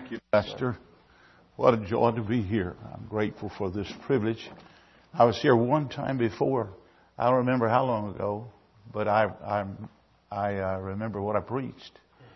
Thank you, Pastor. What a joy to be here. I'm grateful for this privilege. I was here one time before. I don't remember how long ago, but I remember what I preached.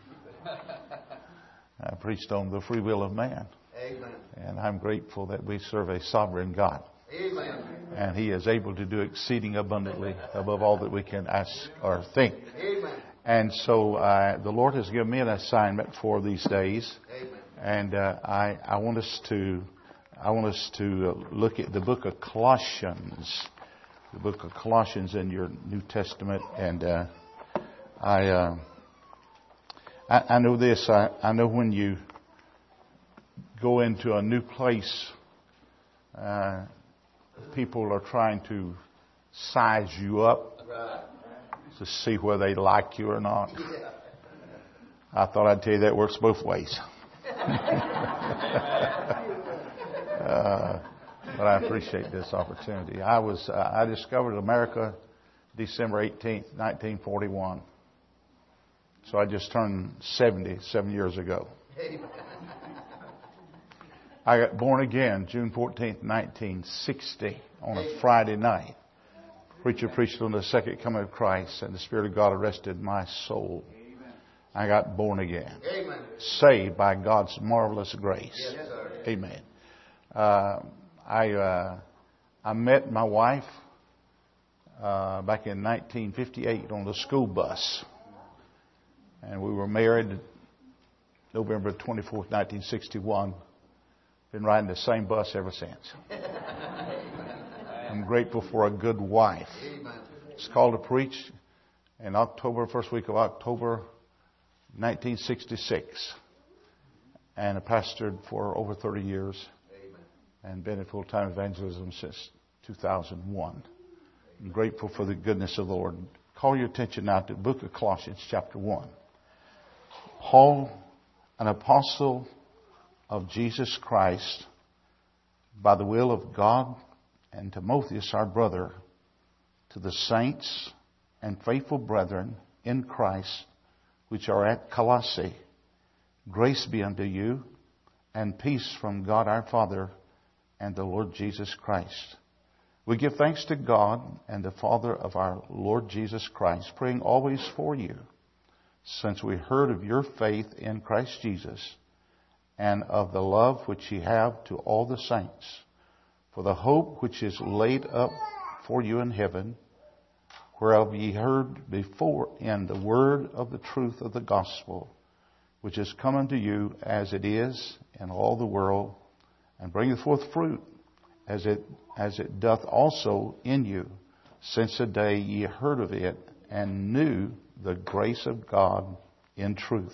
I preached on the free will of man. Amen. And I'm grateful that we serve a sovereign God. Amen. And He is able to do exceeding abundantly above all that we can ask or think. Amen. And so the Lord has given me an assignment for these days. Amen. And I want us to look at the book of Colossians, in your New Testament. And I know this. I know when you go into a new place, people are trying to size you up to see whether they like you or not. I thought I'd tell you that works both ways. But I appreciate this opportunity. I discovered America December 18th, 1941. So I just turned 77 years ago. I got born again June 14th, 1960 on a Friday night. Preacher preached on the second coming of Christ, and the Spirit of God arrested my soul. I got born again. Amen. Saved by God's marvelous grace. Yes, sir. Amen. I met my wife back in 1958 on the school bus. And we were married November 24th, 1961. Been riding the same bus ever since. I'm grateful for a good wife. Amen. It's called to preach in October, first week of October, 1966. And I pastored for over 30 years. Amen. And been in full-time evangelism since 2001. I'm grateful for the goodness of the Lord. Call your attention now to the book of Colossians chapter 1. Paul, an apostle of Jesus Christ, by the will of God, and Timotheus, our brother, to the saints and faithful brethren in Christ, which are at Colossae, grace be unto you, and peace from God our Father and the Lord Jesus Christ. We give thanks to God and the Father of our Lord Jesus Christ, praying always for you, since we heard of your faith in Christ Jesus, and of the love which ye have to all the saints, for the hope which is laid up for you in heaven, whereof ye heard before in the word of the truth of the gospel, which is come unto you as it is in all the world, and bringeth forth fruit, as it doth also in you, since the day ye heard of it, and knew the grace of God in truth.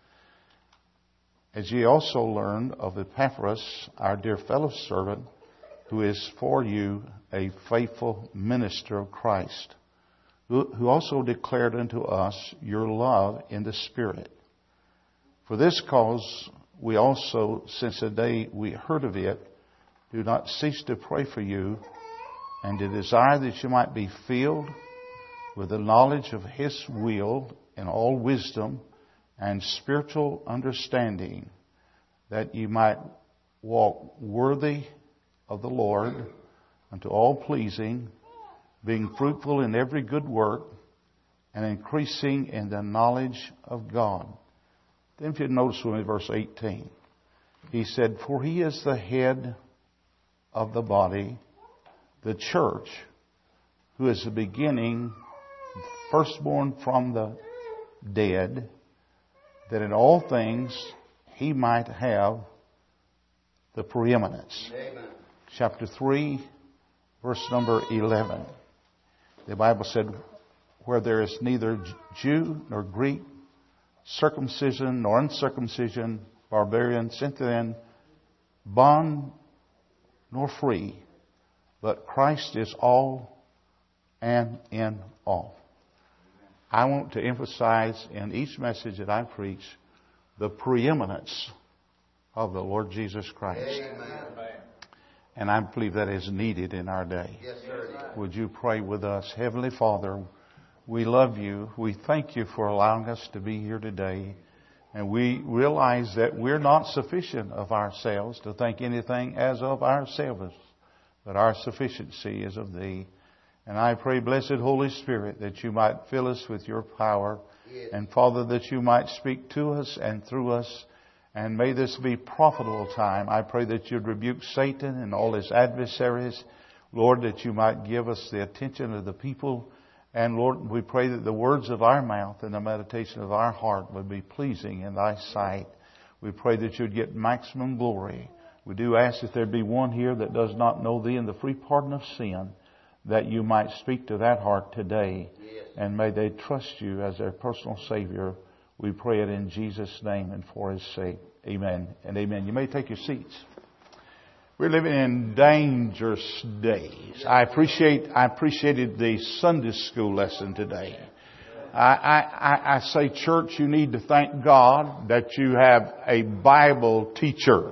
As ye also learned of Epaphras, our dear fellow servant, who is for you a faithful minister of Christ, who also declared unto us your love in the Spirit. For this cause we also, since the day we heard of it, do not cease to pray for you, and to desire that you might be filled with the knowledge of His will in all wisdom and spiritual understanding, that you might walk worthy of the Lord, unto all pleasing, being fruitful in every good work, and increasing in the knowledge of God. Then if you notice with me verse 18, he said, for He is the head of the body, the church, who is the beginning, firstborn from the dead, that in all things He might have the preeminence. Amen. Chapter 3, verse number 11. The Bible said, where there is neither Jew nor Greek, circumcision nor uncircumcision, barbarian, Scythian, bond nor free, but Christ is all and in all. I want to emphasize in each message that I preach the preeminence of the Lord Jesus Christ. Amen. And I believe that is needed in our day. Yes, sir. Would you pray with us? Heavenly Father, we love you. We thank you for allowing us to be here today. And we realize that we're not sufficient of ourselves to think anything as of ourselves, but our sufficiency is of Thee. And I pray, blessed Holy Spirit, that You might fill us with Your power. And Father, that You might speak to us and through us. And may this be profitable time. I pray that You'd rebuke Satan and all his adversaries. Lord, that You might give us the attention of the people. And Lord, we pray that the words of our mouth and the meditation of our heart would be pleasing in Thy sight. We pray that You'd get maximum glory. We do ask that there be one here that does not know Thee and the free pardon of sin, that You might speak to that heart today. And may they trust You as their personal Savior. We pray it in Jesus' name and for His sake. Amen and amen. You may take your seats. We're living in dangerous days. I appreciated the Sunday school lesson today. I say, church, you need to thank God that you have a Bible teacher.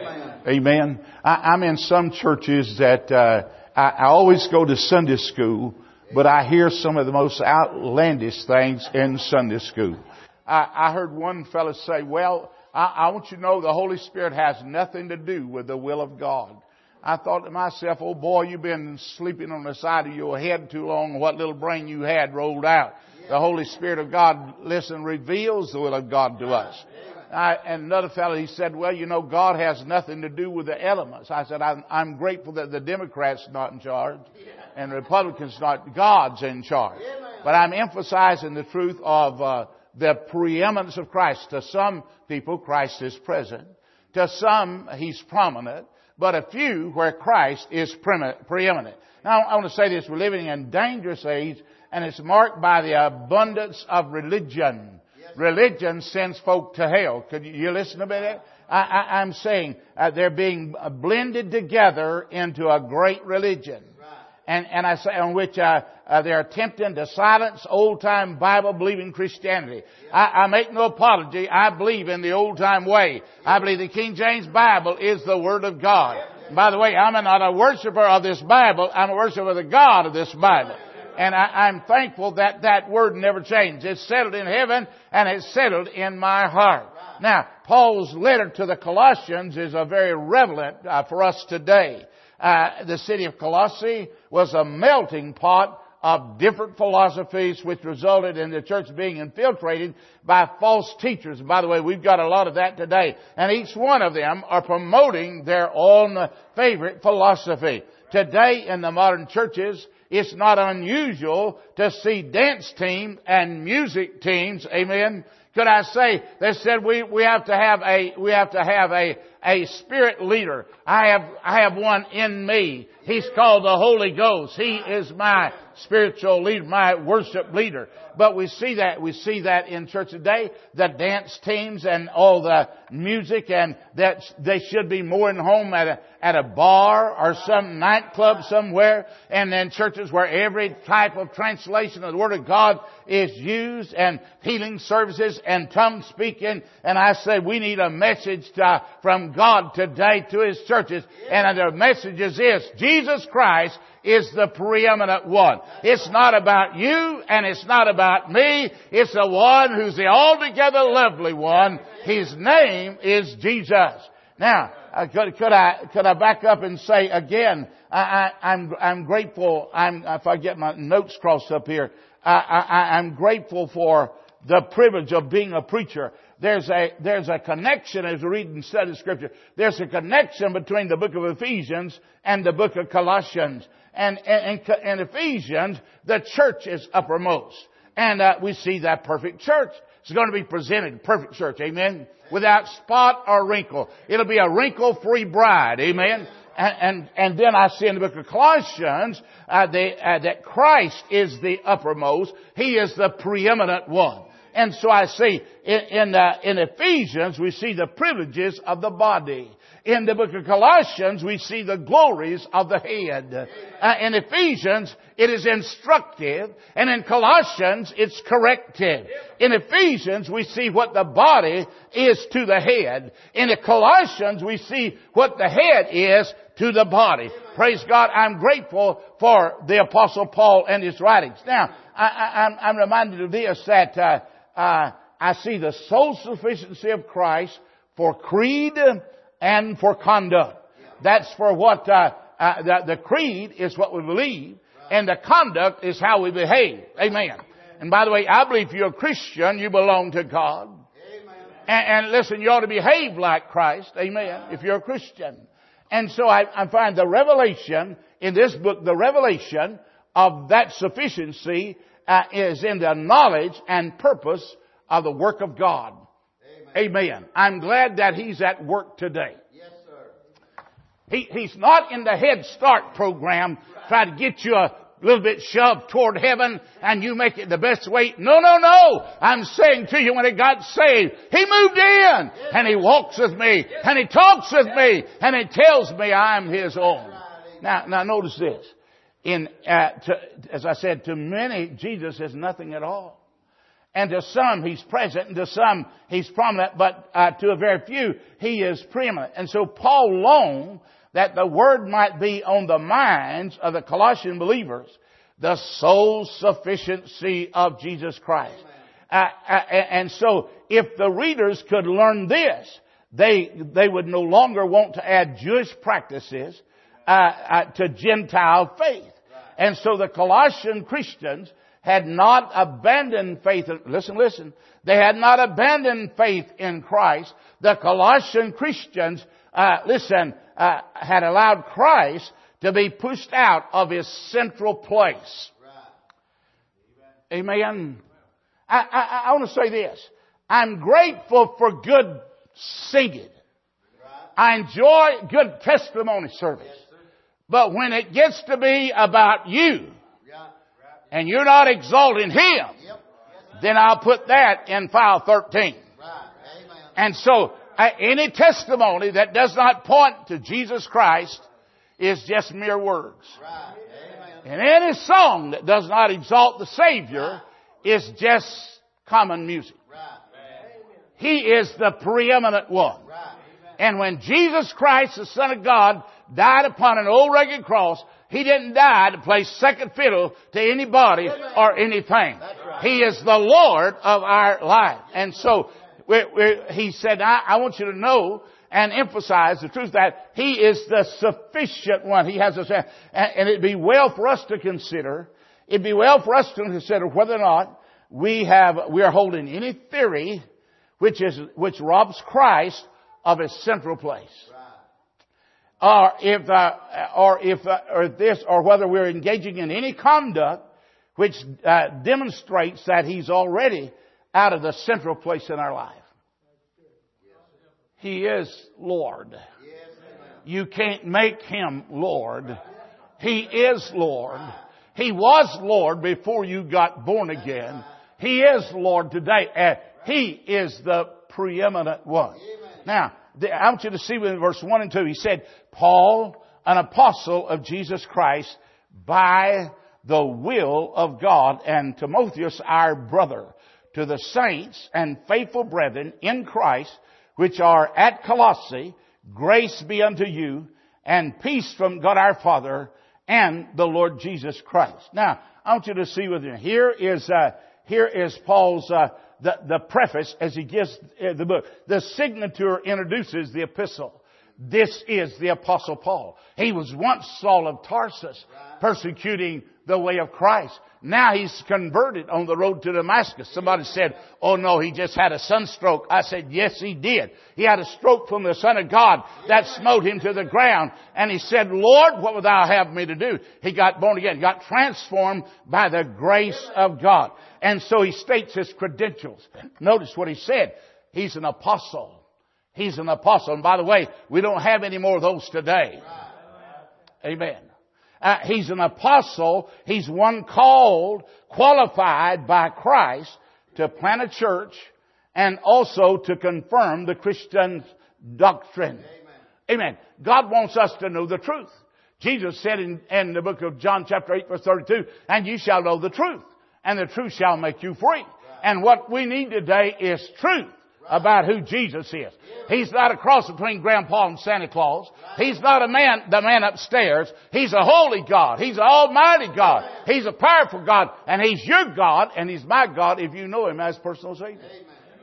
Amen. I'm in some churches that I always go to Sunday school, but I hear some of the most outlandish things in Sunday school. I heard one fellow say, well, I want you to know the Holy Spirit has nothing to do with the will of God. I thought to myself, oh boy, you've been sleeping on the side of your head too long. What little brain you had rolled out. The Holy Spirit of God, listen, reveals the will of God to us. And another fellow, he said, well, you know, God has nothing to do with the elements. I said, I'm grateful that the Democrats are not in charge and the Republicans not. God's in charge. But I'm emphasizing the truth of the preeminence of Christ. To some people, Christ is present. To some, He's prominent. But a few where Christ is preeminent. Now, I want to say this. We're living in a dangerous age, and it's marked by the abundance of religion. Religion sends folk to hell. Could you listen a bit? I'm saying they're being blended together into a great religion. And I say on which they're attempting to silence old-time Bible-believing Christianity. I make no apology. I believe in the old-time way. I believe the King James Bible is the Word of God. And by the way, I'm not a worshiper of this Bible. I'm a worshiper of the God of this Bible. And I'm thankful that that Word never changed. It's settled in heaven and it's settled in my heart. Now, Paul's letter to the Colossians is a very relevant for us today. The city of Colossae was a melting pot of different philosophies which resulted in the church being infiltrated by false teachers. By the way, we've got a lot of that today. And each one of them are promoting their own favorite philosophy. Today in the modern churches, it's not unusual to see dance teams and music teams. Amen. Could I say, they said we have to have a spirit leader. I have one in me. He's called the Holy Ghost. He is my spiritual leader, my worship leader. But we see that in church today, the dance teams and all the music, and that they should be more in home at a bar or some nightclub somewhere, and then churches where every type of translation of the Word of God is used, and healing services and tongue speaking. And I say we need a message from God today to His churches, and the message is this: Jesus Christ is the preeminent one. It's not about you and it's not about me. It's the one who's the altogether lovely one. His name is Jesus. Now, could I back up and say again, I'm grateful. If I get my notes crossed up here, I'm grateful for the privilege of being a preacher. There's a connection, as we read and study Scripture. There's a connection between the book of Ephesians and the book of Colossians. And in Ephesians, the church is uppermost. And we see that perfect church. It's going to be presented, perfect church, amen, without spot or wrinkle. It'll be a wrinkle-free bride, amen. And then I see in the book of Colossians that Christ is the uppermost. He is the preeminent one. And so I see in Ephesians, we see the privileges of the body. In the book of Colossians, we see the glories of the head. In Ephesians, it is instructive, and in Colossians, it's corrective. In Ephesians, we see what the body is to the head. In the Colossians, we see what the head is to the body. Praise God. I'm grateful for the Apostle Paul and his writings. Now, I'm reminded of this, that I I see the sole sufficiency of Christ for creed and for conduct. That's for what the creed is what we believe, and the conduct is how we behave. Amen. And by the way, I believe if you're a Christian, you belong to God. And listen, you ought to behave like Christ. Amen. If you're a Christian. And so I find the revelation in this book, the revelation of that sufficiency is in the knowledge and purpose of the work of God. Amen. I'm glad that He's at work today. Yes, sir. He's not in the Head Start program trying to get you a little bit shoved toward heaven and you make it the best way. No. I'm saying to you, when I got saved, He moved in and He walks with me and He talks with me and He tells me I'm His own. Now notice this. As I said, to many, Jesus is nothing at all. And to some, He's present, and to some, He's prominent, but to a very few, He is preeminent. And so Paul longed that the Word might be on the minds of the Colossian believers, the sole sufficiency of Jesus Christ. And so, if the readers could learn this, they would no longer want to add Jewish practices to Gentile faith. And so the Colossian Christians had not abandoned faith. Listen. They had not abandoned faith in Christ. The Colossian Christians, had allowed Christ to be pushed out of His central place. Amen. I want to say this. I'm grateful for good singing. I enjoy good testimony service. But when it gets to be about you, and you're not exalting Him, then I'll put that in file 13. And so, any testimony that does not point to Jesus Christ is just mere words. And any song that does not exalt the Savior is just common music. He is the preeminent one. And when Jesus Christ, the Son of God, died upon an old rugged cross, He didn't die to play second fiddle to anybody or anything. He is the Lord of our life. And so, He said, I want you to know and emphasize the truth that He is the sufficient one. He has a, and it'd be well for us to consider, whether or not we are holding any theory which robs Christ of His central place. Or whether we're engaging in any conduct which demonstrates that He's already out of the central place in our life. He is Lord. You can't make Him Lord. He is Lord. He was Lord before you got born again. He is Lord today. And He is the preeminent one. Now, I want you to see in verse 1 and 2, he said, Paul, an apostle of Jesus Christ, by the will of God, and Timotheus, our brother, to the saints and faithful brethren in Christ, which are at Colossae, grace be unto you, and peace from God our Father and the Lord Jesus Christ. Now, I want you to see with me. Here is Paul's the preface as he gives the book. The signature introduces the epistle. This is the Apostle Paul. He was once Saul of Tarsus, persecuting the way of Christ. Now he's converted on the road to Damascus. Somebody said, oh no, he just had a sunstroke. I said, yes, he did. He had a stroke from the Son of God that smote him to the ground. And he said, Lord, what would thou have me to do? He got born again, got transformed by the grace of God. And so he states his credentials. Notice what he said. He's an apostle. He's an apostle. And by the way, we don't have any more of those today. Amen. He's an apostle. He's one called, qualified by Christ to plant a church and also to confirm the Christian doctrine. Amen. God wants us to know the truth. Jesus said in the book of John chapter 8 verse 32, and you shall know the truth, and the truth shall make you free. And what we need today is truth about who Jesus is. He's not a cross between Grandpa and Santa Claus. He's not the man upstairs. He's a holy God. He's an almighty God. He's a powerful God. And He's your God and He's my God if you know Him as personal Savior.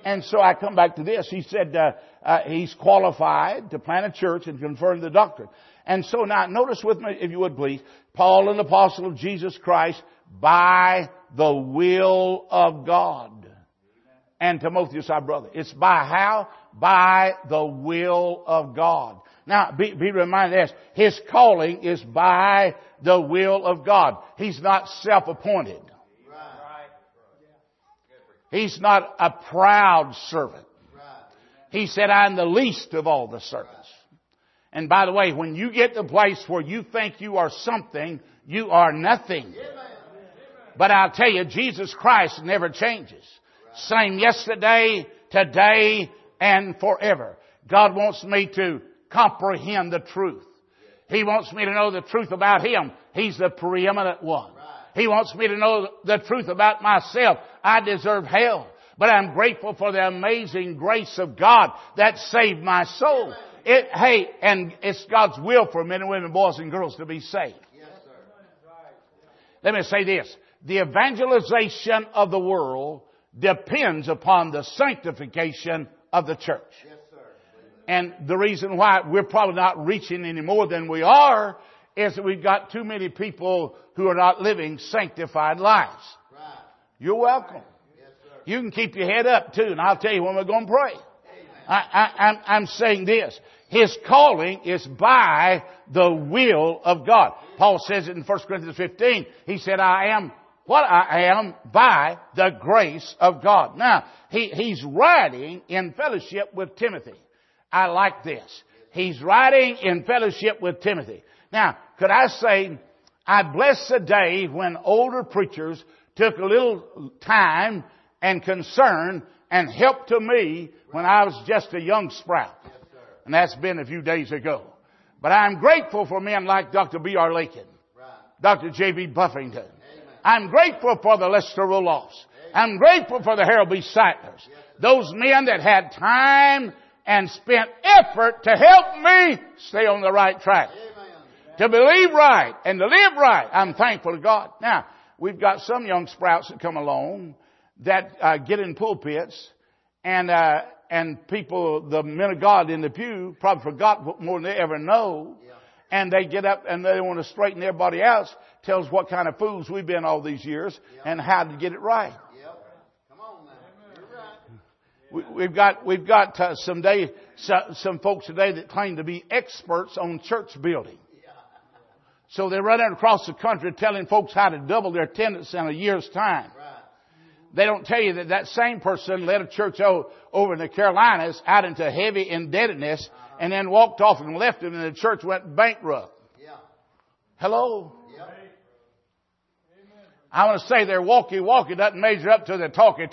And so I come back to this. He said he's qualified to plant a church and confirm the doctrine. And so now notice with me, if you would please, Paul, an apostle of Jesus Christ, by the will of God. And Timotheus, our brother. It's by how? By the will of God. Now, be reminded of this. His calling is by the will of God. He's not self-appointed. He's not a proud servant. He said, I'm the least of all the servants. And by the way, when you get to the place where you think you are something, you are nothing. But I'll tell you, Jesus Christ never changes. Same yesterday, today, and forever. God wants me to comprehend the truth. He wants me to know the truth about Him. He's the preeminent one. He wants me to know the truth about myself. I deserve hell. But I'm grateful for the amazing grace of God that saved my soul. And it's God's will for men and women, boys and girls to be saved. Let me say this. The evangelization of the world depends upon the sanctification of the church. And the reason why we're probably not reaching any more than we are is that we've got too many people who are not living sanctified lives. You're welcome. You can keep your head up too, and I'll tell you when we're going to pray. I'm saying this. His calling is by the will of God. Paul says it in 1 Corinthians 15. He said, I am what I am by the grace of God. Now, he's writing in fellowship with Timothy. I like this. He's writing in fellowship with Timothy. Now, could I say, I bless the day when older preachers took a little time and concern and help to me when I was just a young sprout. And that's been a few days ago. But I'm grateful for men like Dr. B.R. Lakin, Dr. J.B. Buffington. I'm grateful for the Lester Roloffs. I'm grateful for the Harold B. Seitlers. Those men that had time and spent effort to help me stay on the right track. To believe right and to live right. I'm thankful to God. Now, we've got some young sprouts that come along that get in pulpits and people, the men of God in the pew, probably forgot more than they ever know. And they get up and they want to straighten everybody else. Tells what kind of fools we've been all these years and how to get it right. Come on now. We've got some folks today that claim to be experts on church building. So they're running across the country telling folks how to double their attendance in a year's time. They don't tell you that same person led a church over in the Carolinas out into heavy indebtedness and then walked off and left them and the church went bankrupt. Hello? I want to say their walkie doesn't measure up to their talkie.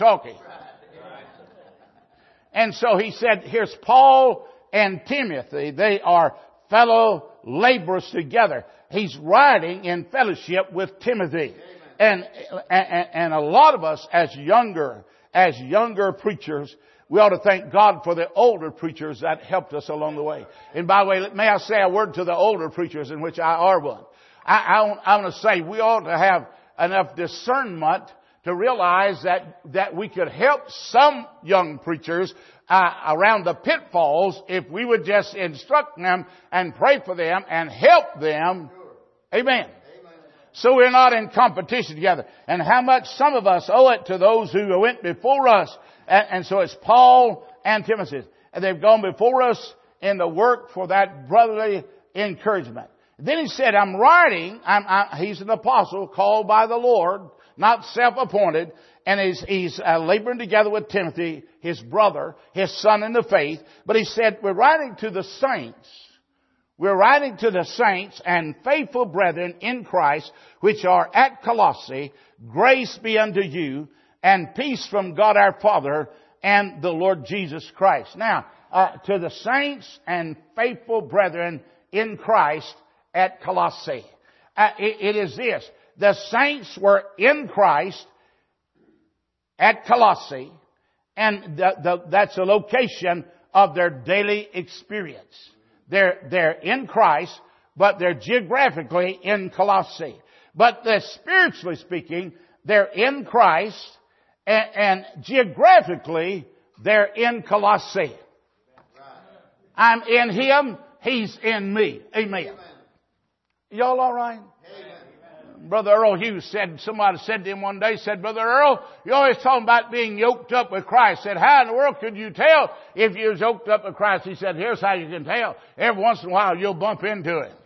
And so he said, here's Paul and Timothy. They are fellow laborers together. He's writing in fellowship with Timothy. And a lot of us as younger preachers, we ought to thank God for the older preachers that helped us along the way. And by the way, may I say a word to the older preachers in which I are one. I want to say we ought to have enough discernment to realize that we could help some young preachers around the pitfalls if we would just instruct them and pray for them and help them. Amen. So we're not in competition together. And how much some of us owe it to those who went before us. And so it's Paul and Timothy. And they've gone before us in the work for that brotherly encouragement. Then he said, I'm writing, he's an apostle called by the Lord, not self-appointed. And he's laboring together with Timothy, his brother, his son in the faith. But he said, we're writing to the saints. We're writing to the saints and faithful brethren in Christ, which are at Colossae. Grace be unto you, and peace from God our Father and the Lord Jesus Christ. Now, to the saints and faithful brethren in Christ at Colossae. It is this. The saints were in Christ at Colossae, and that's the location of their daily experience. They're in Christ, but they're geographically in Colossae. But they're spiritually speaking, they're in Christ, and geographically, They're in Colossae. I'm in Him. He's in me. Amen. Y'all all right? Brother Earl Hughes said, somebody said to him one day, said, Brother Earl, you're always talking about being yoked up with Christ. Said, how in the world could you tell if you was yoked up with Christ? He said, here's how you can tell. Every once in a while you'll bump into it.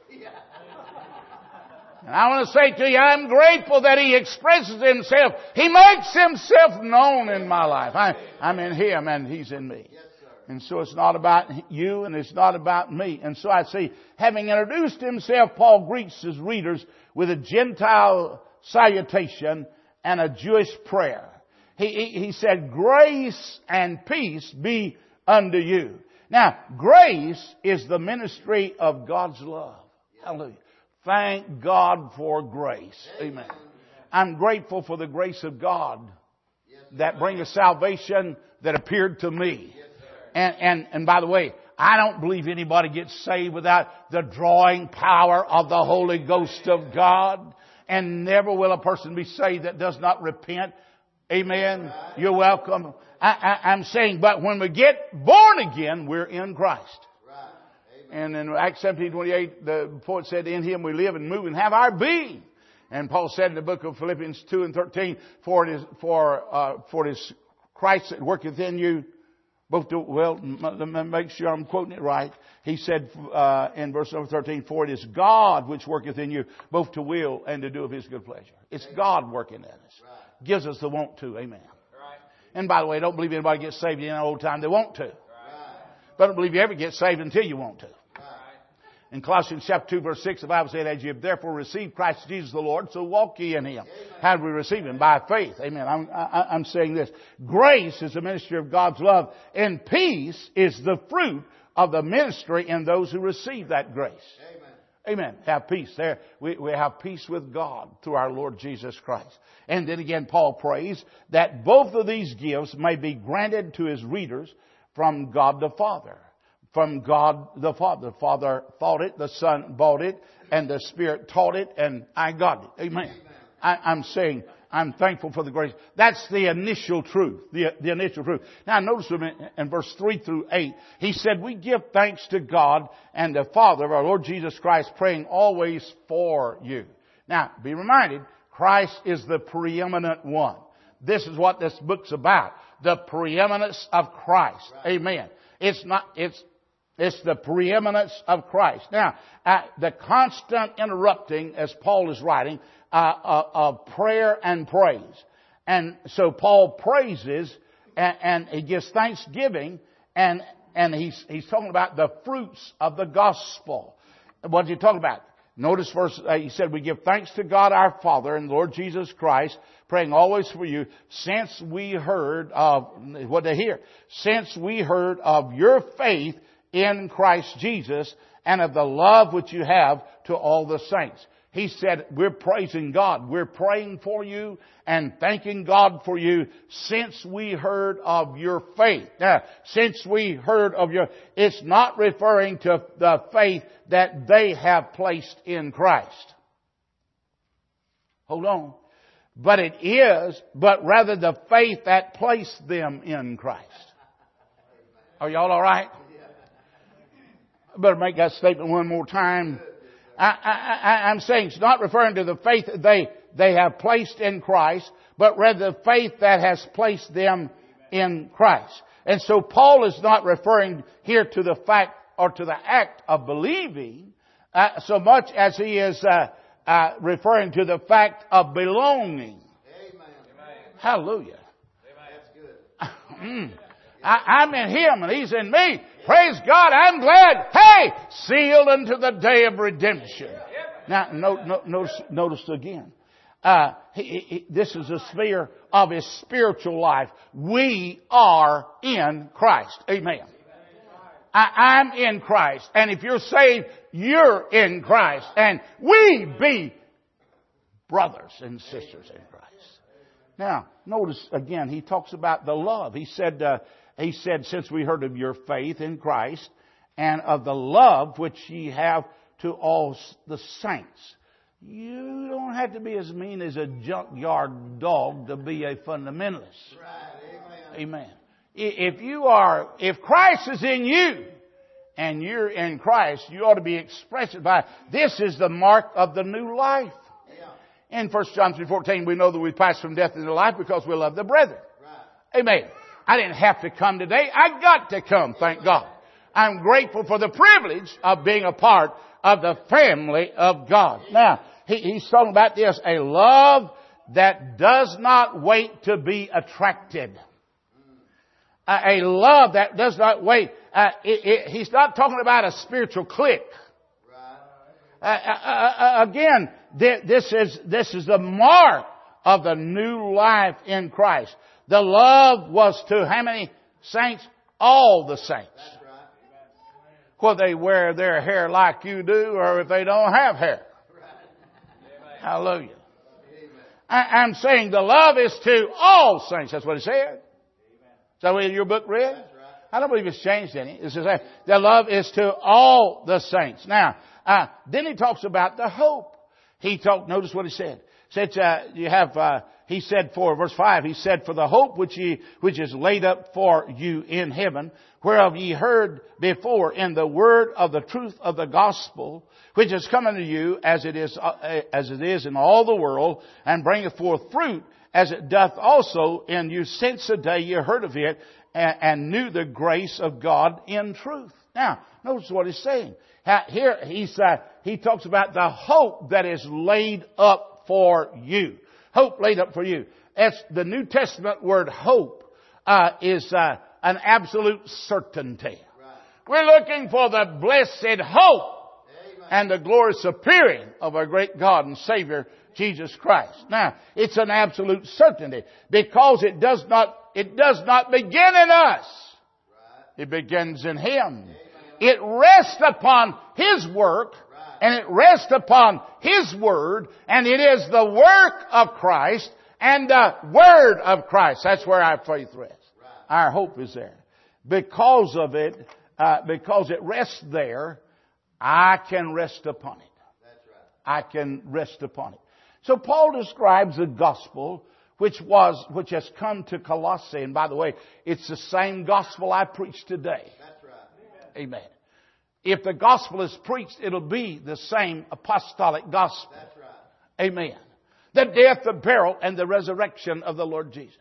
And I want to say to you, I'm grateful that He expresses Himself. He makes Himself known in my life. I'm in Him and He's in me. And so it's not about you and it's not about me. And so I see, having introduced himself, Paul greets his readers with a Gentile salutation and a Jewish prayer. He said, grace and peace be unto you. Now, grace is the ministry of God's love. Hallelujah. Thank God for grace. Amen. I'm grateful for the grace of God that bringeth salvation that appeared to me. And by the way, I don't believe anybody gets saved without the drawing power of the Holy Ghost of God. And never will a person be saved that does not repent. Amen. You're welcome. I'm saying, but when we get born again, we're in Christ. And in Acts 17:28, the poet said, in Him we live and move and have our being. And Paul said in the book of Philippians 2:13, for it is Christ that worketh in you, both to, well, let me make sure I'm quoting it right. He said in verse number 13, for it is God which worketh in you, both to will and to do of His good pleasure. It's God working in us. Gives us the want to. Amen. And by the way, don't believe anybody gets saved in an old time they want to. But I don't believe you ever get saved until you want to. In Colossians chapter 2 verse 6, the Bible said, as you have therefore received Christ Jesus the Lord, so walk ye in Him. How do we receive Him? By faith. Amen. I'm saying this. Grace is the ministry of God's love, and peace is the fruit of the ministry in those who receive that grace. Amen. Have peace there. We have peace with God through our Lord Jesus Christ. And then again, Paul prays that both of these gifts may be granted to his readers from God the Father. From God the Father. The Father thought it, the Son bought it, and the Spirit taught it, and I got it. Amen. I'm saying, I'm thankful for the grace. That's the initial truth. The initial truth. Now notice in verse 3 through 8, he said, we give thanks to God and the Father of our Lord Jesus Christ, praying always for you. Now, be reminded, Christ is the preeminent one. This is what this book's about. The preeminence of Christ. Amen. It's the preeminence of Christ. Now, the constant interrupting, as Paul is writing, of prayer and praise. And so Paul praises and he gives thanksgiving and he's talking about the fruits of the gospel. What is he talking about? Notice verse, he said, we give thanks to God our Father and Lord Jesus Christ, praying always for you, since we heard of, what they hear? Since we heard of your faith in Christ Jesus and of the love which you have to all the saints. He said, we're praising God. We're praying for you and thanking God for you since we heard of your faith. Now, since we heard of your, it's not referring to the faith that they have placed in Christ. Hold on. But it is, but rather the faith that placed them in Christ. Are y'all all right? I better make that statement one more time. I'm saying it's not referring to the faith that they have placed in Christ, but rather the faith that has placed them in Christ. And so Paul is not referring here to the fact or to the act of believing so much as he is referring to the fact of belonging. Amen. Hallelujah. Amen. I'm in Him and He's in me. Praise God, I'm glad. Hey, sealed unto the day of redemption. Now, notice again. This is a sphere of his spiritual life. We are in Christ. Amen. I'm in Christ. And if you're saved, you're in Christ. And we be brothers and sisters in Christ. Now, notice again, he talks about the love. He said, since we heard of your faith in Christ and of the love which ye have to all the saints. You don't have to be as mean as a junkyard dog to be a fundamentalist. Right. Amen. If Christ is in you and you're in Christ, you ought to be expressed by, this is the mark of the new life. In 1 John 3:14, we know that we pass from death into life because we love the brethren. Right. Amen. I didn't have to come today. I got to come, thank God. I'm grateful for the privilege of being a part of the family of God. Now, he's talking about this, a love that does not wait to be attracted. A love that does not wait. He's not talking about a spiritual clique. Again, this is the mark of the new life in Christ. The love was to how many saints? All the saints. That's right. Whether they wear their hair like you do or if they don't have hair. Right. Hallelujah. I'm saying the love is to all saints. That's what it said. Is that what your book read? Right. I don't believe it's changed any. It says the love is to all the saints. Now, then he talks about the hope. Notice what he said. He said for, verse 5, he said, for the hope which is laid up for you in heaven, whereof ye heard before in the word of the truth of the gospel, which is come unto you as it is in all the world, and bringeth forth fruit, as it doth also in you since the day you heard of it, and knew the grace of God in truth. Now, notice what he's saying. Here he talks about the hope that is laid up for you. Hope laid up for you. As the New Testament word hope is an absolute certainty. Right. We're looking for the blessed hope. Amen. And the glorious appearing of our great God and Savior Jesus Christ. Now, it's an absolute certainty because it does not begin in us. Right. It begins in Him. Amen. It rests upon His work. And it rests upon His Word, and it is the work of Christ and the Word of Christ. That's where our faith rests. Right. Our hope is there. Because of it, because it rests there, I can rest upon it. That's right. I can rest upon it. So Paul describes the gospel which has come to Colossae. And by the way, it's the same gospel I preach today. That's right. Amen. If the gospel is preached, it'll be the same apostolic gospel. That's right. Amen. The death, the burial, and the resurrection of the Lord Jesus.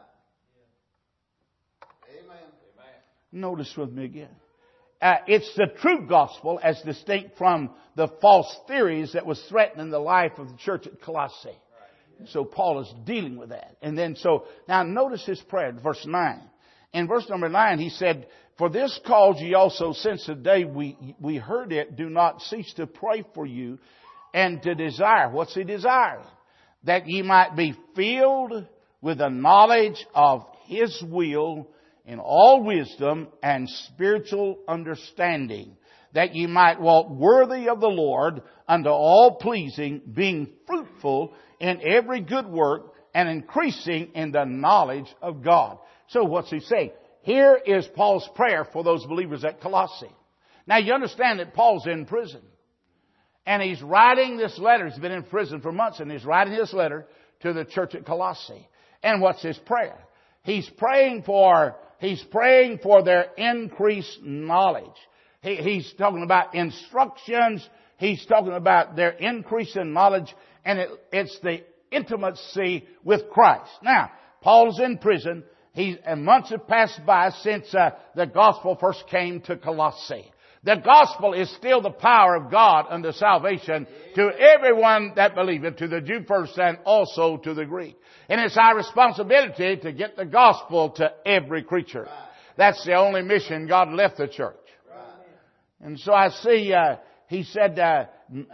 Right. Amen. Notice with me again. It's the true gospel as distinct from the false theories that was threatening the life of the church at Colossae. Right. So Paul is dealing with that. And then now notice his prayer, verse 9. In verse number 9, he said, for this cause ye also, since the day we heard it, do not cease to pray for you and to desire. What's he desiring? That ye might be filled with the knowledge of His will in all wisdom and spiritual understanding. That ye might walk worthy of the Lord unto all pleasing, being fruitful in every good work and increasing in the knowledge of God. So what's he saying? Here is Paul's prayer for those believers at Colossae. Now you understand that Paul's in prison. And he's writing this letter. He's been in prison for months and he's writing this letter to the church at Colossae. And what's his prayer? He's praying for their increased knowledge. He's talking about instructions. He's talking about their increase in knowledge. And it's the intimacy with Christ. Now, Paul's in prison. And months have passed by since the gospel first came to Colossae. The gospel is still the power of God unto salvation to everyone that believeth, to the Jew first and also to the Greek. And it's our responsibility to get the gospel to every creature. That's the only mission God left the church. And so I see, he said,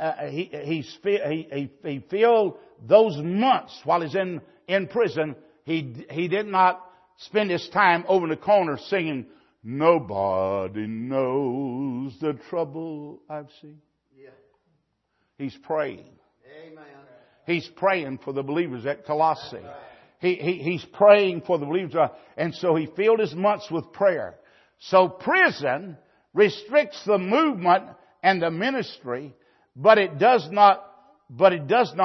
he filled those months while he's in prison. He did not spend his time over in the corner singing, nobody knows the trouble I've seen. Yeah. He's praying. Amen. He's praying for the believers at Colossae. Right. He's praying for the believers. And so he filled his months with prayer. So prison restricts the movement and the ministry, but it does not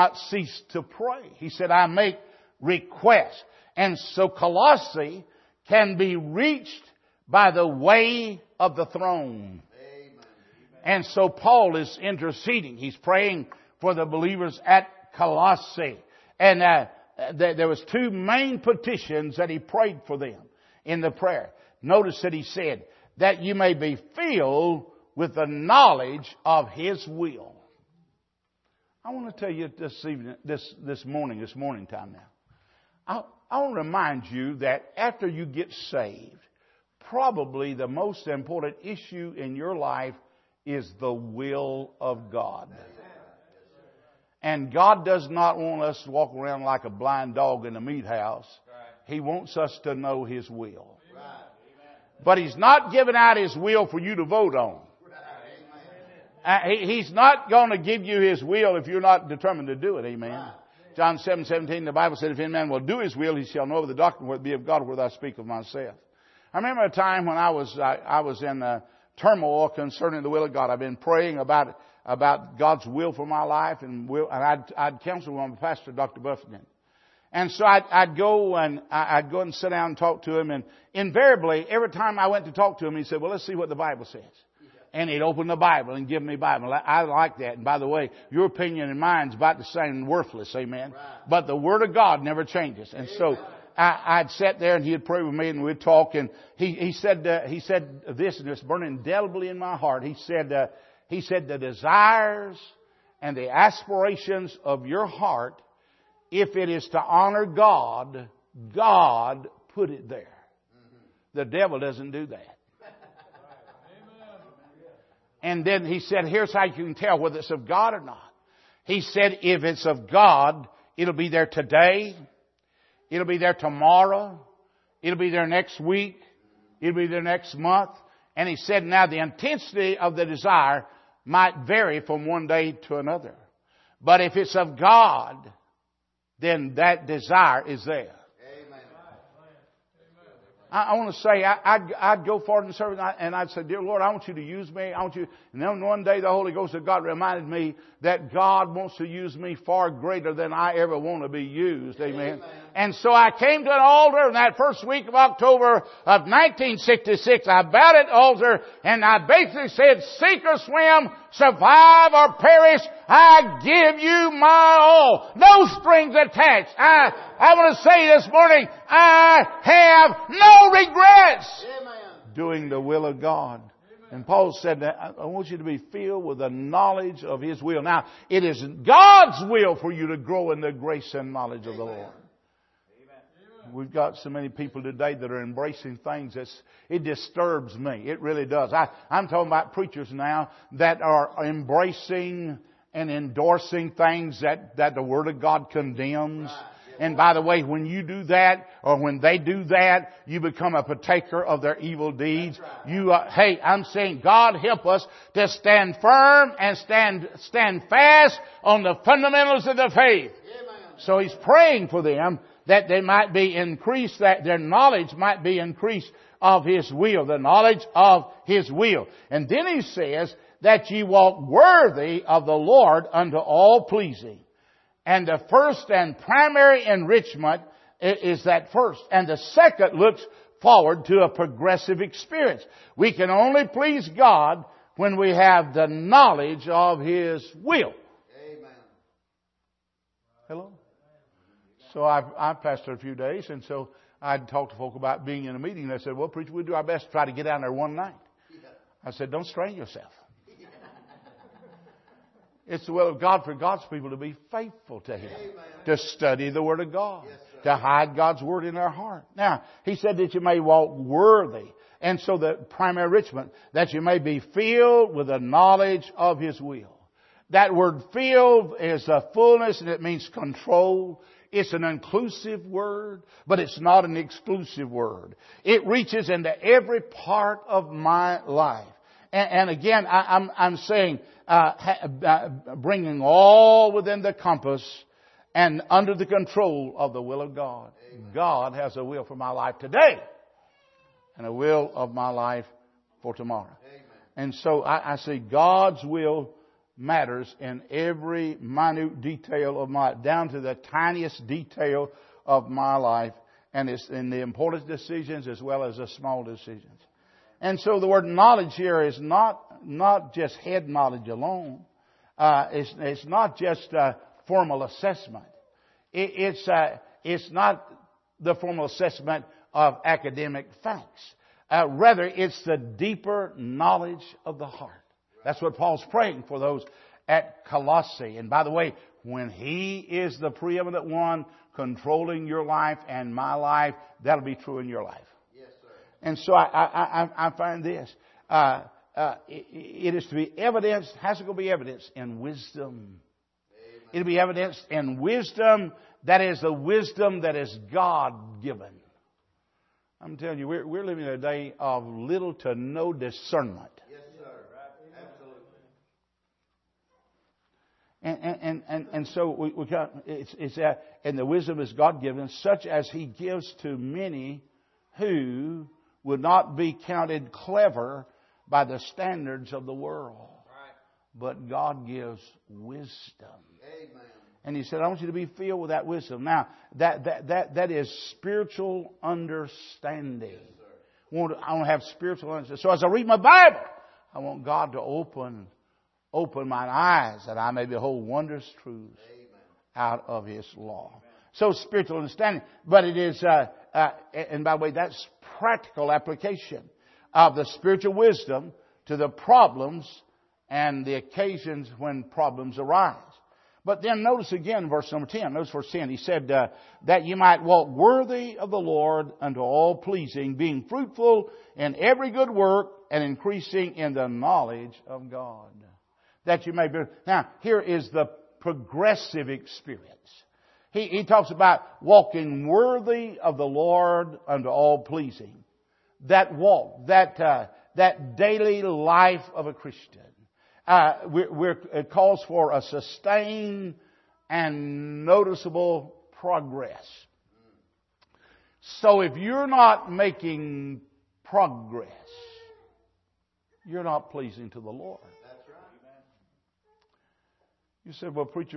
cease to pray. He said, I make requests. And so Colossae can be reached by the way of the throne. And so Paul is interceding. He's praying for the believers at Colossae. And there was two main petitions that he prayed for them in the prayer. Notice that he said, that you may be filled with the knowledge of His will. I want to tell you this morning time now. I want to remind you that after you get saved, probably the most important issue in your life is the will of God. And God does not want us to walk around like a blind dog in a meat house. He wants us to know His will. But He's not giving out His will for you to vote on. He's not going to give you His will if you're not determined to do it. Amen. John 7:17, the Bible said, if any man will do His will, he shall know the doctrine whether it be of God or whether I speak of myself. I remember a time when I was in turmoil concerning the will of God. I've been praying about God's will for my life, and I'd counsel with my pastor, Dr. Buffington. And so I'd go and sit down and talk to him, and invariably, every time I went to talk to him, he said, well, let's see what the Bible says. And he'd open the Bible and give me Bible. I like that. And by the way, your opinion and mine's about the same, worthless, amen. Right. But the Word of God never changes. And so I'd sit there and he'd pray with me and we'd talk. And he said this, and it's burning indelibly in my heart. He said the desires and the aspirations of your heart, if it is to honor God, God put it there. The devil doesn't do that. And then he said, here's how you can tell whether it's of God or not. He said, if it's of God, it'll be there today. It'll be there tomorrow. It'll be there next week. It'll be there next month. And he said, now the intensity of the desire might vary from one day to another. But if it's of God, then that desire is there. I want to say, I'd go forward in the service and I'd say, dear Lord, I want you to use me. I want you. And then one day the Holy Ghost of God reminded me that God wants to use me far greater than I ever want to be used. Amen. And so I came to an altar in that first week of October of 1966. I bowed at the altar and I basically said, sink or swim, survive or perish, I give you my all. No strings attached. I want to say this morning, I have no regrets doing the will of God. And Paul said that I want you to be filled with the knowledge of His will. Now, it is God's will for you to grow in the grace and knowledge of the Lord. We've got so many people today that are embracing things it disturbs me. It really does. I'm talking about preachers now that are embracing and endorsing things that the Word of God condemns. And by the way, when you do that, or when they do that, you become a partaker of their evil deeds. Hey, I'm saying God help us to stand firm and stand fast on the fundamentals of the faith. So he's praying for them that they might be increased, that their knowledge might be increased of His will, the knowledge of His will. And then he says that ye walk worthy of the Lord unto all pleasing. And the first and primary enrichment is that first. And the second looks forward to a progressive experience. We can only please God when we have the knowledge of His will. Amen. Hello? So I pastored a few days, and so I'd talk to folk about being in a meeting. They said, well, preacher, we'll do our best to try to get down there one night. I said, don't strain yourself. It's the will of God for God's people to be faithful to Him, to study the Word of God, to hide God's Word in their heart. Now, he said that you may walk worthy. And so the primary enrichment, that you may be filled with the knowledge of His will. That word filled is a fullness, and it means control. It's an inclusive word, but it's not an exclusive word. It reaches into every part of my life. And again, I'm saying, bringing all within the compass and under the control of the will of God. Amen. God has a will for my life today and a will of my life for tomorrow. Amen. And so I see God's will matters in every minute detail of my life, down to the tiniest detail of my life. And it's in the important decisions as well as the small decisions. And so the word knowledge here is not just head knowledge alone. It's not just formal assessment. It's not the formal assessment of academic facts. Rather, it's the deeper knowledge of the heart. That's what Paul's praying for those at Colossae. And by the way, when He is the preeminent one controlling your life and my life, that'll be true in your life. Yes, sir. And so I find this. It is to be evidenced, has to be evidenced in wisdom. Amen. It'll be evidenced in wisdom. That is the wisdom that is God-given. I'm telling you, we're living in a day of little to no discernment. Yes, sir. Absolutely. And so we got it's and the wisdom is God-given, such as He gives to many who would not be counted clever by the standards of the world. Right. But God gives wisdom. Amen. And He said, I want you to be filled with that wisdom. Now, that is spiritual understanding. Yes, I want to have spiritual understanding. So as I read my Bible, I want God to open mine eyes that I may behold wondrous truths out of His law. Amen. So spiritual understanding. But it is, and by the way, that's practical application of the spiritual wisdom to the problems and the occasions when problems arise. But then notice again verse number 10. Notice verse 10. He said that you might walk worthy of the Lord unto all pleasing, being fruitful in every good work and increasing in the knowledge of God. That you may be. Now, here is the progressive experience. He talks about walking worthy of the Lord unto all pleasing. That walk, that daily life of a Christian. It calls for a sustained and noticeable progress. So if you're not making progress, you're not pleasing to the Lord. That's right. You said, well, preacher,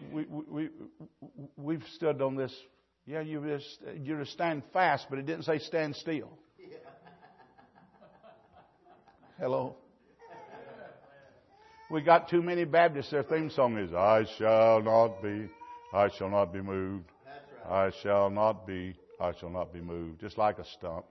we've stood on this. Yeah, you just stand fast, but it didn't say stand still. Yeah. Hello? We got too many Baptists. Their theme song is, I shall not be moved. That's right. I shall not be moved. Just like a stump.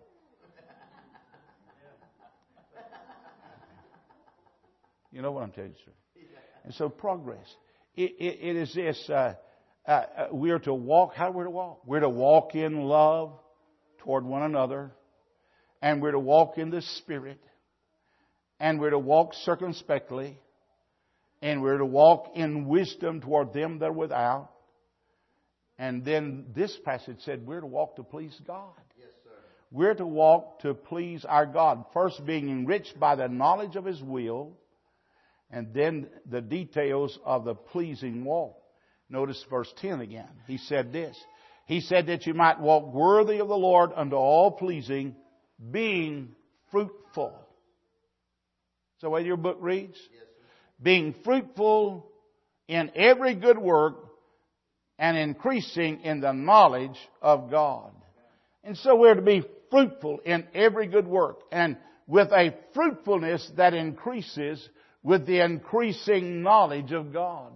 You know what I'm telling you, sir? And so progress. It is this, we are to walk, how we're to walk? We're to walk in love toward one another. And we're to walk in the Spirit. And we're to walk circumspectly. And we're to walk in wisdom toward them that are without. And then this passage said we're to walk to please God. Yes, sir. We're to walk to please our God. First being enriched by the knowledge of His will. And then the details of the pleasing walk. Notice verse 10 again. He said this. He said that you might walk worthy of the Lord unto all pleasing, being fruitful. Is that the way your book reads? Yes, sir. Being fruitful in every good work and increasing in the knowledge of God. And so we're to be fruitful in every good work. And with a fruitfulness that increases with the increasing knowledge of God.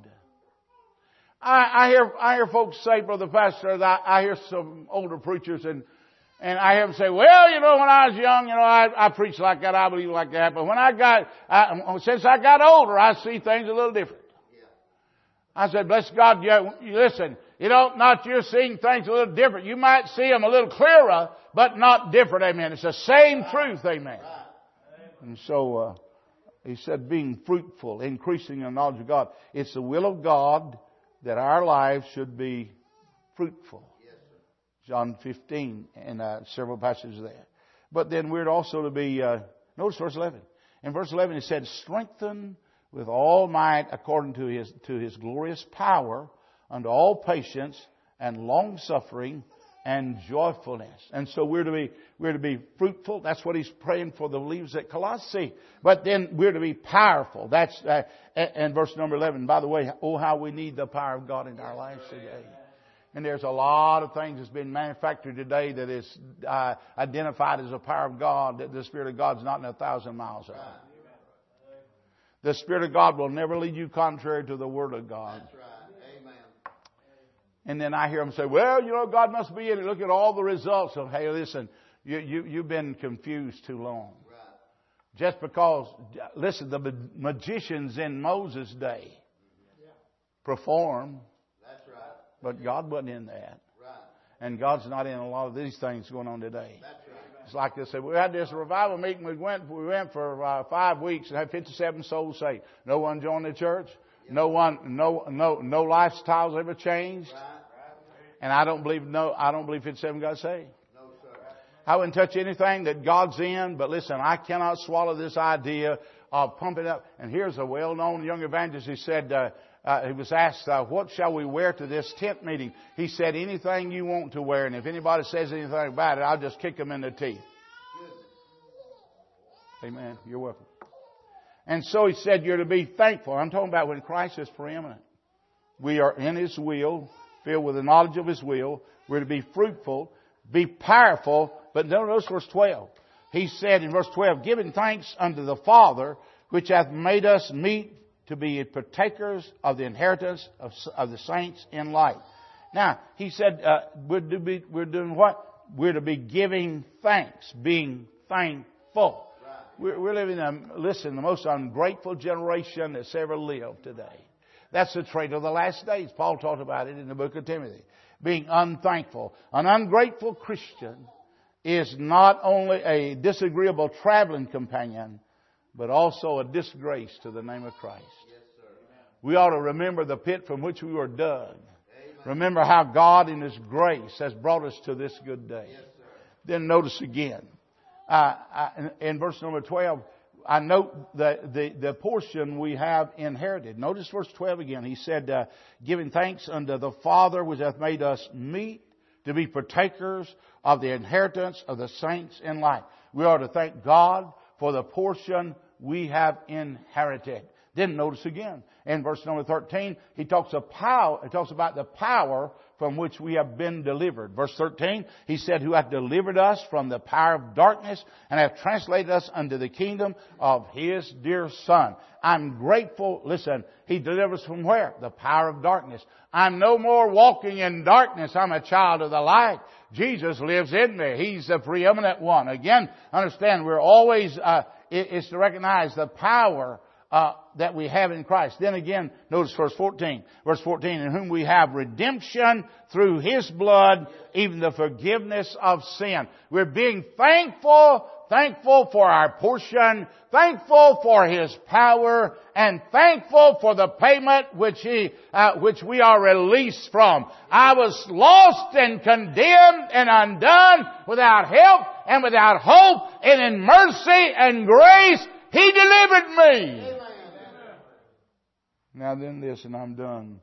I hear folks say, Brother Pastor, that I hear some older preachers and I hear them say, well, when I was young, I preached like that, I believe like that. But since I got older, I see things a little different. Yeah. I said, bless God, listen, not you're seeing things a little different. You might see them a little clearer, but not different, amen. It's the same truth, amen. Right. And so, he said, being fruitful, increasing in the knowledge of God. It's the will of God that our lives should be fruitful. John 15 and several passages there. But then we're also to be, notice verse 11. In verse 11 it said, strengthen with all might according to His glorious power unto all patience and long suffering and joyfulness. And so we're to be fruitful. That's what he's praying for the believers at Colossae. But then we're to be powerful. That's and verse number 11. By the way, oh how we need the power of God in our lives today. And there's a lot of things that's been manufactured today that is identified as the power of God, that the Spirit of God's not in 1,000 miles away. The Spirit of God will never lead you contrary to the Word of God. That's right. Amen. And then I hear them say, well, you know, God must be in it. Look at all the results. Of, hey, listen, you've been confused too long. Right. Just because, listen, the magicians in Moses' day performed, That's right. but God wasn't in that. Right. And God's not in a lot of these things going on today. That's right. It's like they said, we had this revival meeting. We went for 5 weeks and had 57 souls saved. No one joined the church. No lifestyles ever changed. Right. And I don't believe 57 got saved. No, sir. I wouldn't touch anything that God's in, but listen, I cannot swallow this idea of pumping up. And here's a well-known young evangelist who said, he was asked, what shall we wear to this tent meeting? He said, anything you want to wear, and if anybody says anything about it, I'll just kick them in the teeth. Amen. You're welcome. And so he said, you're to be thankful. I'm talking about when Christ is preeminent. We are in His will, filled with the knowledge of His will. We're to be fruitful, be powerful. But notice verse 12. He said in verse 12, giving thanks unto the Father, which hath made us meet to be partakers of the inheritance of the saints in light. Now, he said, we're doing what? We're to be giving thanks, being thankful. We're living in, the most ungrateful generation that's ever lived today. That's the trait of the last days. Paul talked about it in the book of Timothy. Being unthankful. An ungrateful Christian is not only a disagreeable traveling companion, but also a disgrace to the name of Christ. Yes, sir. We ought to remember the pit from which we were dug. Amen. Remember how God in His grace has brought us to this good day. Yes, sir. Then notice again, in verse number 12, I note the portion we have inherited. Notice verse 12 again. He said, giving thanks unto the Father which hath made us meet to be partakers of the inheritance of the saints in light. We ought to thank God for the portion we have inherited. Then notice again, in verse number 13, he talks about the power from which we have been delivered. Verse 13, he said, who hath delivered us from the power of darkness and hath translated us unto the kingdom of His dear Son. I'm grateful. Listen, He delivers from where? The power of darkness. I'm no more walking in darkness. I'm a child of the light. Jesus lives in me. He's the preeminent one. Again, understand, we're always, it's to recognize the power that we have in Christ. Then again, notice verse 14. Verse 14, in whom we have redemption through His blood, even the forgiveness of sin. We're being thankful for our portion, thankful for His power, and thankful for the payment which we are released from. I was lost and condemned and undone, without help and without hope, and in mercy and grace, He delivered me. Amen. Now then this, and I'm done.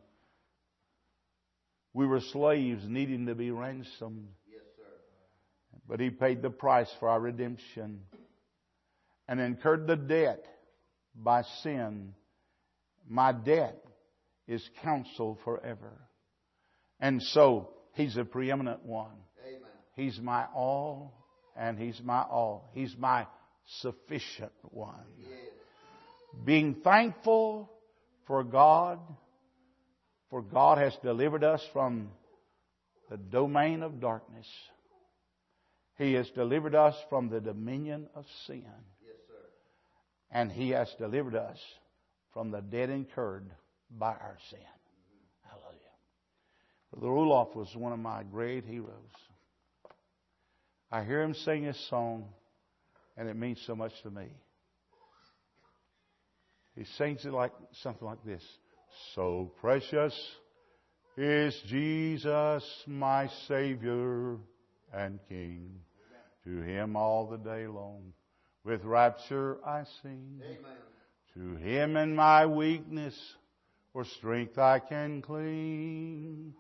We were slaves needing to be ransomed. Yes, sir. But He paid the price for our redemption and incurred the debt by sin. My debt is counseled forever. And so He's the preeminent one. Amen. He's my all, and He's my all. He's my sufficient one. Yes. Being thankful for God has delivered us from the domain of darkness. He has delivered us from the dominion of sin. Yes, sir. And He has delivered us from the debt incurred by our sin. Hallelujah. Brother Roloff was one of my great heroes. I hear him sing his song, and it means so much to me. He sings it like something like this. So precious is Jesus, my Savior and King. To Him all the day long, with rapture I sing. Amen. To Him in my weakness, for strength I can cling.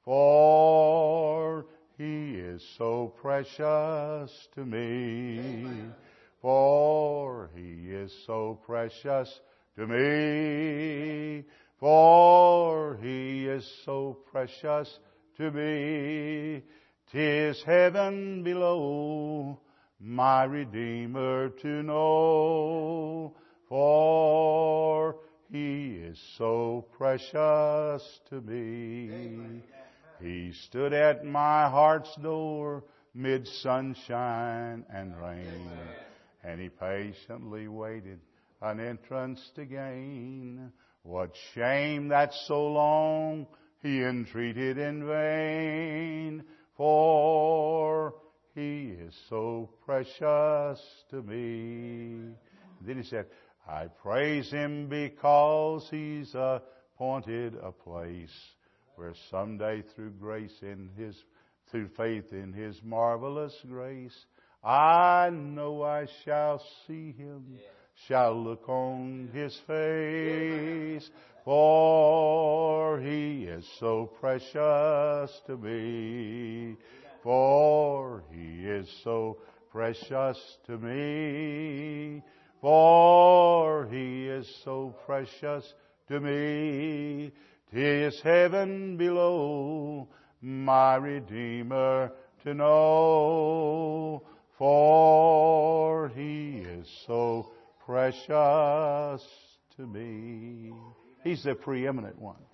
For He is so precious to me. Amen. For He is so precious to me. For He is so precious to me. 'Tis heaven below, my Redeemer to know. For He is so precious to me. He stood at my heart's door, mid sunshine and rain, and He patiently waited an entrance to gain. What shame that so long He entreated in vain, for He is so precious to me. Then He said, I praise Him because He's appointed a place where someday through faith in His marvelous grace, I know I shall see Him, shall look on His face, for He is so precious to me. For He is so precious to me. For He is so precious to me. 'Tis heaven below, my Redeemer to know. For He is so precious to me. He's the preeminent one.